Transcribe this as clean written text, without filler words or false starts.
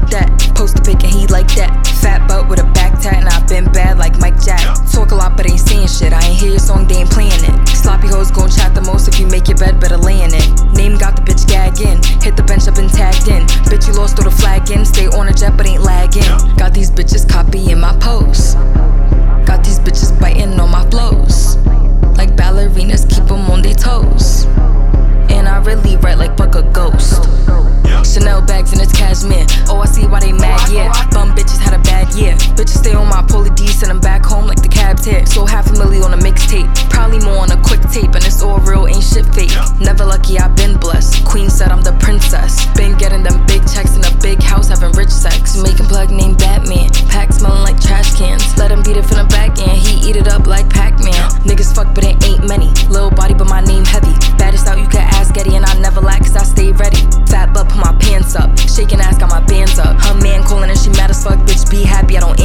like that. Post a pic and he like that. Fat butt with a back tat and I've been bad like Mike Jack. Talk a lot but ain't saying shit. I ain't hear your song, they ain't playing it. Sloppy hoes gon' chat the most. If you make your bed, better lay in it. Name got the bitch gagging. Hit the bench, I've been tagged in. Bitch, you lost, throw the flag in. Stay on a jet but ain't lagging. Got these bitches copying my posts. Got these bitches biting on my flows. Like ballerinas, keep them on their toes. And I really write like fuck a ghost. Chanel bags and it's cashmere. Oh, I see why they mad, yeah. Bum bitches had a bad year. Bitches stay on my poly D, send them back home like the cab's here. So $500,000 on a mixtape, probably more on a quick tape. And it's all real, ain't shit fake. Never lucky, I've been blessed. Queen said I'm the princess. Been getting them big checks in a big house, having rich sex. Making plug named Batman. Pack smelling like trash cans. Let him beat it from the back end, he eat it up like Pac-Man. Niggas fuck but it ain't many. Little body but my name heavy. Baddest out, you can ask Getty. And I never lack cause I stay ready. Fat butt, put my pants up. Shaking ass, got my bands up. Her man calling and she mad as fuck. Bitch, be happy, I don't